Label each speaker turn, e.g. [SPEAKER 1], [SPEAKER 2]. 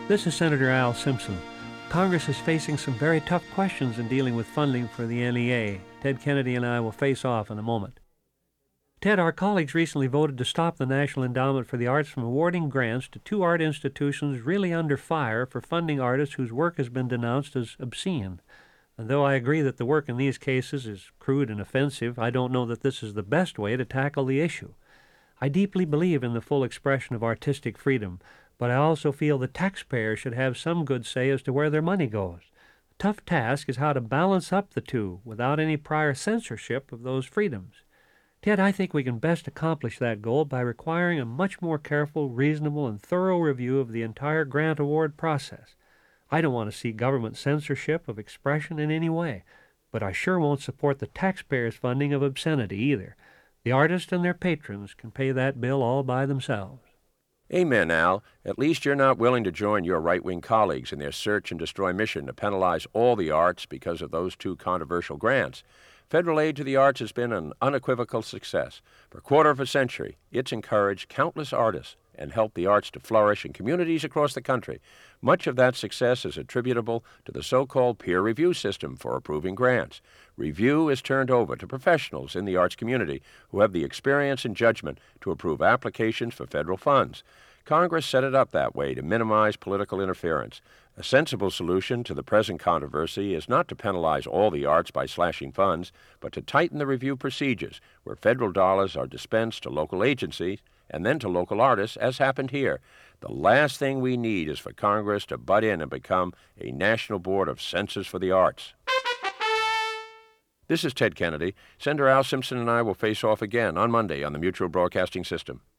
[SPEAKER 1] This is Senator Al Simpson. Congress is facing some very tough questions in dealing with funding for the NEA. Ted Kennedy and I will face off in a moment. Ted, our colleagues recently voted to stop the National Endowment for the Arts from awarding grants to two art institutions really under fire for funding artists whose work has been denounced as obscene. And though I agree that the work in these cases is crude and offensive, I don't know that this is the best way to tackle the issue. I deeply believe in the full expression of artistic freedom, but I also feel the taxpayers should have some good say as to where their money goes. The tough task is how to balance up the two without any prior censorship of those freedoms. Ted, I think we can best accomplish that goal by requiring a much more careful, reasonable, and thorough review of the entire grant award process. I don't want to see government censorship of expression in any way, but I sure won't support the taxpayers' funding of obscenity either. The artists and their patrons can pay that bill all by themselves.
[SPEAKER 2] Amen, Al. At least you're not willing to join your right-wing colleagues in their search and destroy mission to penalize all the arts because of those two controversial grants. Federal aid to the arts has been an unequivocal success. For a quarter of a century, it's encouraged countless artists and helped the arts to flourish in communities across the country. Much of that success is attributable to the so-called peer review system for approving grants. Review is turned over to professionals in the arts community who have the experience and judgment to approve applications for federal funds. Congress set it up that way to minimize political interference. A sensible solution to the present controversy is not to penalize all the arts by slashing funds, but to tighten the review procedures where federal dollars are dispensed to local agencies and then to local artists, as happened here. The last thing we need is for Congress to butt in and become a national board of censors for the arts. This is Ted Kennedy. Senator Al Simpson and I will face off again on Monday on the Mutual Broadcasting System.